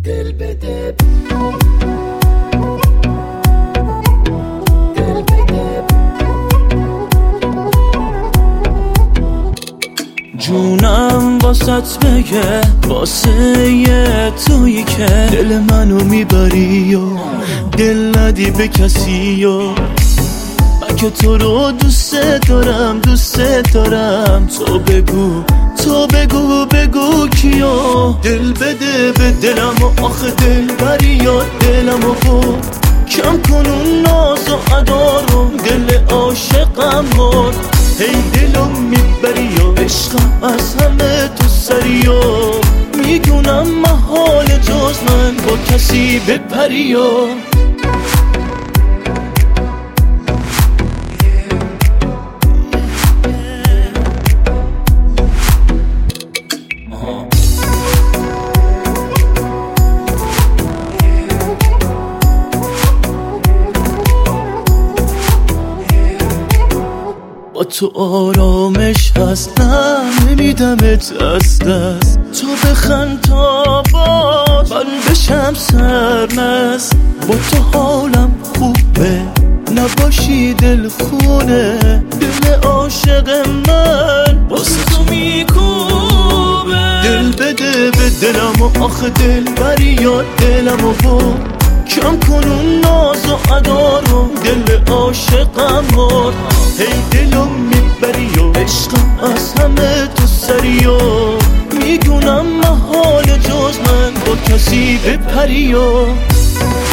دل بده جونم واسط بگه واسه یه تویی که دل منو میبری و دل ندی به کسی و من که تو رو دوست دارم تو بگو کیو دل بده به دلم و آخه دل بری یا دلم و بود کم کن اون ناز و ادا رو دل عاشقم مرد هی دلو میبری یا عشقم از همه تو سری و میدونم محال جز من با کسی بپری و با تو آرامش هست نمیدمت از دست تو بخند تا باز من بشم سرمست با تو حالم خوبه نباشی دل خونه دل عاشق من واسه تو میکوبه دل بده به دلم و آخه دل بری یا دلم و بود کم کن اون ناز و ادا رو دل عاشقم مرد هی دلو میبری و عشقم از همه تو سری و میدونم محال جز من با کسی بپری و